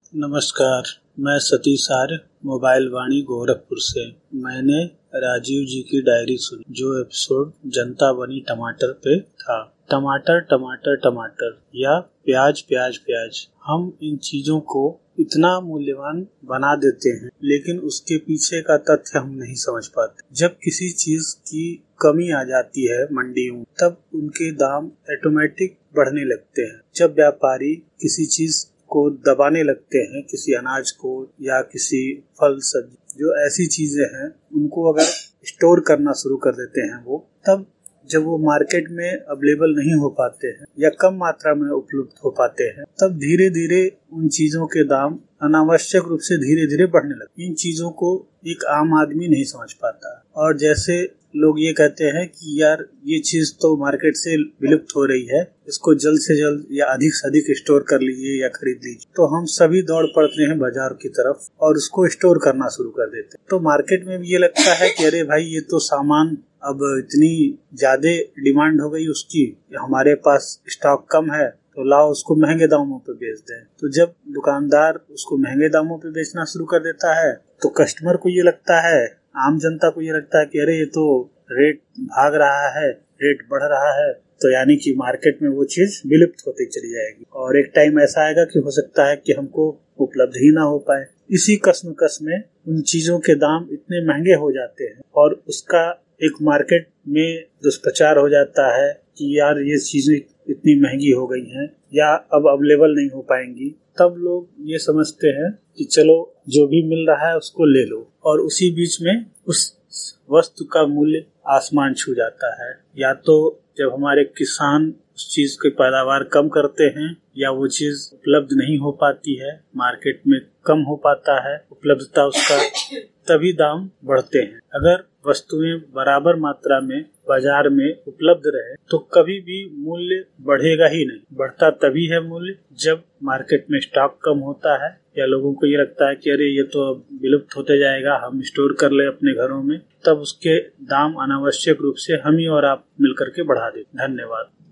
नमस्कार, मैं सतीश आर्य मोबाइल वाणी गोरखपुर से। मैंने राजीव जी की डायरी सुनी जो एपिसोड जनता बनी टमाटर पे था। टमाटर टमाटर टमाटर या प्याज प्याज प्याज, हम इन चीजों को इतना मूल्यवान बना देते हैं, लेकिन उसके पीछे का तथ्य हम नहीं समझ पाते। जब किसी चीज की कमी आ जाती है मंडियों में, तब उनके दाम ऑटोमेटिक बढ़ने लगते हैं। जब व्यापारी किसी चीज को दबाने लगते हैं, किसी अनाज को या किसी फल सब्जी, जो ऐसी चीजें हैं उनको अगर स्टोर करना शुरू कर देते हैं वो, तब जब वो मार्केट में अवेलेबल नहीं हो पाते हैं या कम मात्रा में उपलब्ध हो पाते हैं, तब धीरे धीरे उन चीजों के दाम अनावश्यक रूप से धीरे धीरे बढ़ने लगते। इन चीजों को एक आम आदमी नहीं समझ पाता, और जैसे लोग ये कहते हैं कि यार ये चीज तो मार्केट से विलुप्त हो रही है, इसको जल्द से जल्द या अधिक से अधिक स्टोर कर लीजिए या खरीद लीजिए, तो हम सभी दौड़ पड़ते हैं बाजार की तरफ और उसको स्टोर करना शुरू कर देते हैं। तो मार्केट में भी ये लगता है कि अरे भाई, ये तो सामान अब इतनी ज्यादा डिमांड हो गई उसकी, हमारे पास स्टॉक कम है, तो लाओ उसको महंगे दामों पे बेच दें। तो जब दुकानदार उसको महंगे दामों पे बेचना शुरू कर देता है, तो कस्टमर को ये लगता है, आम जनता को ये लगता है कि अरे ये तो रेट भाग रहा है, रेट बढ़ रहा है, तो यानी कि मार्केट में वो चीज विलुप्त होती चली जाएगी और एक टाइम ऐसा आएगा कि हो सकता है कि हमको उपलब्ध ही ना हो पाए। इसी कश्मकश में उन चीजों के दाम इतने महंगे हो जाते हैं और उसका एक मार्केट में दुष्प्रचार हो जाता है कि यार ये चीजें इतनी महंगी हो गई हैं या अब अवेलेबल नहीं हो पाएंगी। तब लोग ये समझते हैं कि चलो जो भी मिल रहा है उसको ले लो, और उसी बीच में उस वस्तु का मूल्य आसमान छू जाता है। या तो जब हमारे किसान उस चीज की पैदावार कम करते हैं या वो चीज उपलब्ध नहीं हो पाती है, मार्केट में कम हो पाता है उपलब्धता उसका, तभी दाम बढ़ते हैं। अगर वस्तुएं बराबर मात्रा में बाजार में उपलब्ध रहे तो कभी भी मूल्य बढ़ेगा ही नहीं। बढ़ता तभी है मूल्य जब मार्केट में स्टॉक कम होता है या लोगों को ये लगता है कि अरे ये तो अब विलुप्त होते जाएगा, हम स्टोर कर ले अपने घरों में, तब उसके दाम अनावश्यक रूप से हम ही और आप मिलकर के बढ़ा देते। धन्यवाद।